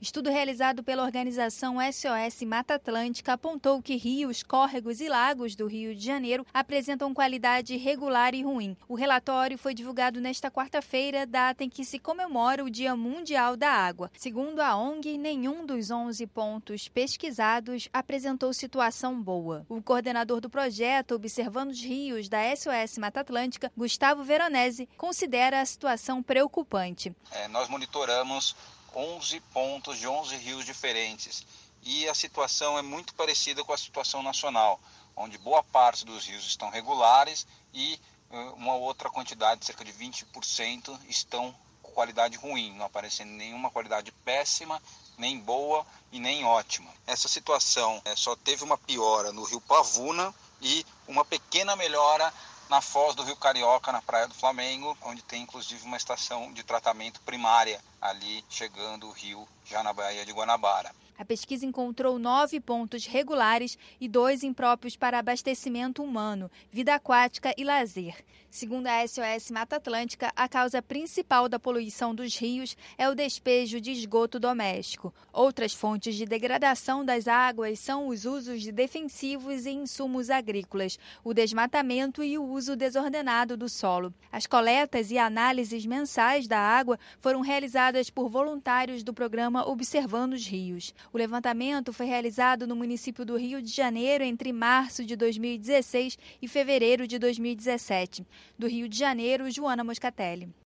Estudo realizado pela organização SOS Mata Atlântica apontou que rios, córregos e lagos do Rio de Janeiro apresentam qualidade regular e ruim. O relatório foi divulgado nesta quarta-feira, data em que se comemora o Dia Mundial da Água. Segundo a ONG, nenhum dos 11 pontos pesquisados apresentou situação boa. O coordenador do projeto Observando os Rios da SOS Mata Atlântica, Gustavo Veronese, considera a situação preocupante. Nós monitoramos 11 pontos de 11 rios diferentes e a situação é muito parecida com a situação nacional, onde boa parte dos rios estão regulares e uma outra quantidade, cerca de 20%, estão com qualidade ruim, não aparecendo nenhuma qualidade péssima, nem boa e nem ótima. Essa situação só teve uma piora no rio Pavuna e uma pequena melhora na foz do Rio Carioca, na Praia do Flamengo, onde tem inclusive uma estação de tratamento primária, ali chegando o rio já na Baía de Guanabara. A pesquisa encontrou 9 pontos regulares e 2 impróprios para abastecimento humano, vida aquática e lazer. Segundo a SOS Mata Atlântica, a causa principal da poluição dos rios é o despejo de esgoto doméstico. Outras fontes de degradação das águas são os usos de defensivos e insumos agrícolas, o desmatamento e o uso desordenado do solo. As coletas e análises mensais da água foram realizadas por voluntários do programa Observando os Rios. O levantamento foi realizado no município do Rio de Janeiro entre março de 2016 e fevereiro de 2017. Do Rio de Janeiro, Joana Moscatelli.